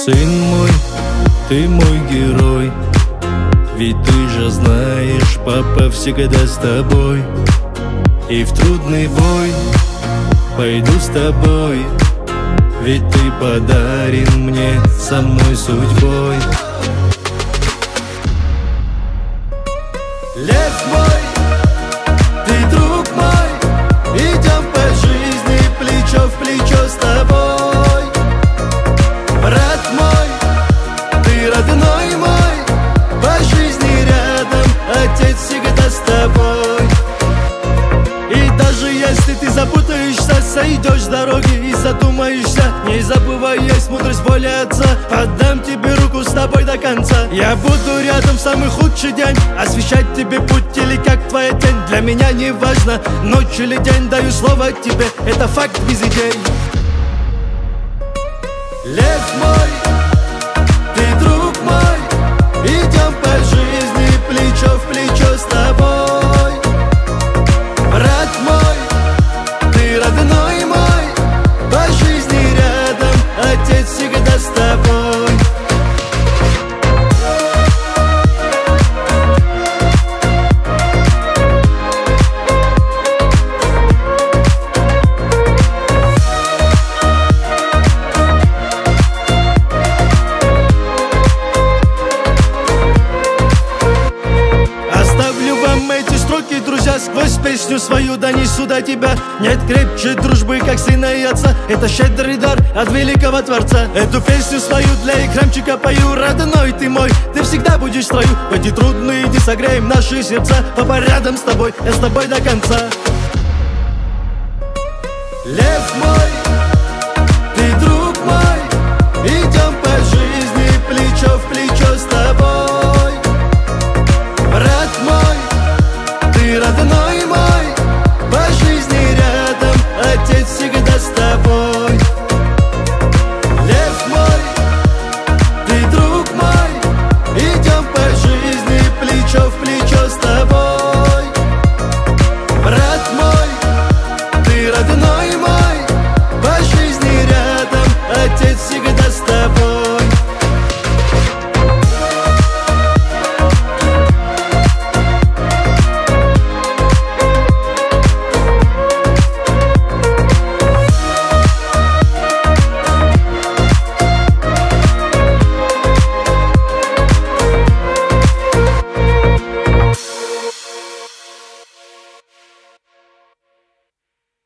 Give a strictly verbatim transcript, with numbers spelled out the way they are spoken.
Сын мой, ты мой герой, ведь ты же знаешь, папа всегда с тобой. И в трудный бой пойду с тобой, ведь ты подарен мне самой судьбой. Лев мой, ты друг мой, идем по жизни плечо в плечо с тобой. Брат мой, ты родной мой, по жизни рядом, отец всегда с тобой. И даже если ты запутаешься, сойдешь с дороги и задумаешься, не забывай, есть мудрость воли отца. Отдам тебе руку с тобой до конца. Я буду рядом в самый худший день, освещать тебе путь или как твоя тень. Для меня не важно, ночь или день, даю слово тебе, это факт без идей. Лев мой, ты друг мой, идем по жизни плечо в плечо с тобой. Брат мой, ты родной мой, по жизни рядом, отец всегда с тобой. Сквозь песню свою донесу до тебя. Нет крепче дружбы, как сына и отца. Это щедрый дар от великого Творца. Эту песню свою для экранчика пою. Родной ты мой, ты всегда будешь в строю. В эти трудные дни согреем наши сердца. Папа рядом с тобой, я с тобой до конца. Лев мой,